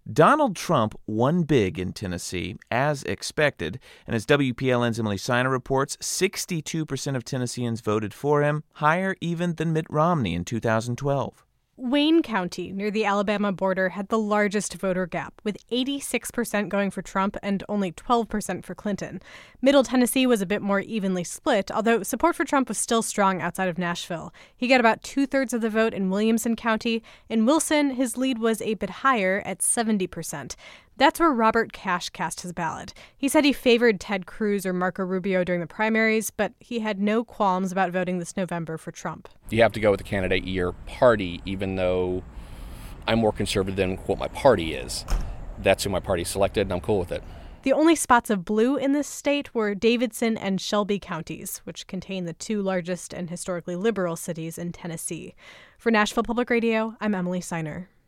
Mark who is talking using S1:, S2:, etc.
S1: Donald Trump won big in Tennessee, as expected, and as WPLN's Emily Siner reports, 62% of Tennesseans voted for him, higher even than Mitt Romney in 2012.
S2: Wayne County, near the Alabama border, had the largest voter gap, with 86% going for Trump and only 12% for Clinton. Middle Tennessee was a bit more evenly split, although support for Trump was still strong outside of Nashville. He got about two-thirds of the vote in Williamson County. In Wilson, his lead was a bit higher at 70%. That's where Robert Cash cast his ballot. He said he favored Ted Cruz or Marco Rubio during the primaries, but he had no qualms about voting this November for Trump.
S3: You have to go with the candidate your party, even though I'm more conservative than what my party is. That's who my party selected, and I'm cool with it.
S2: The only spots of blue in this state were Davidson and Shelby counties, which contain the two largest and historically liberal cities in Tennessee. For Nashville Public Radio, I'm Emily Siner.